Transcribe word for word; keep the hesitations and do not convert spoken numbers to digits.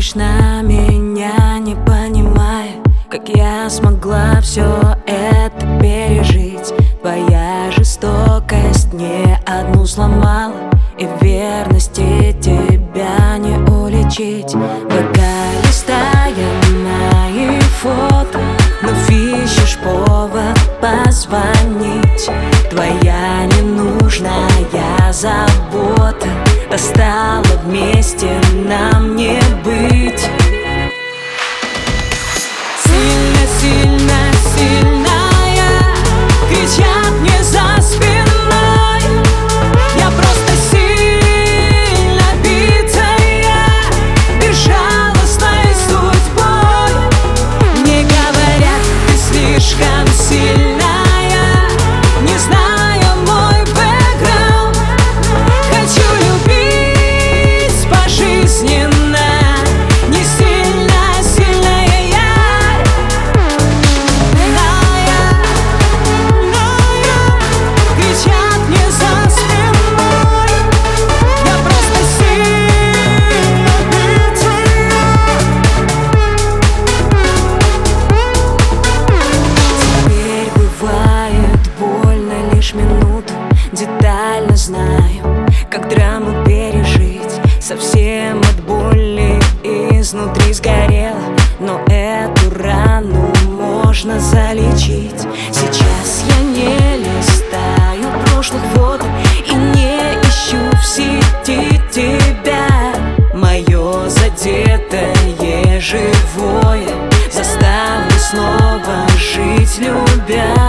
смотришь на меня, не понимая, как я смогла все это пережить. Твоя жестокость не одну сломала, и верности тебя не уличить. Пока листая мои фото, вновь ищешь повод позвонить. Твоя ненужная забота достала вместе нам не быть. Сильно, сильно, сильная кричат мне за спиной. Я просто сильно битая, безжалостной судьбой. Мне говорят, ты слишком сильная, не зная мой бэкграунд. Хочу любить пожизненно, не сильно сильная я. Ная, ная, кричат мне за спиной. Я просто сильно битая. Теперь бывает больно лишь минуту, детально знаю, как драму пережить. Совсем от боли изнутри сгорела, но эту рану можно залечить. Сейчас я не листаю прошлых фото и не ищу в сети тебя. Мое задетое живое заставлю снова жить, любя.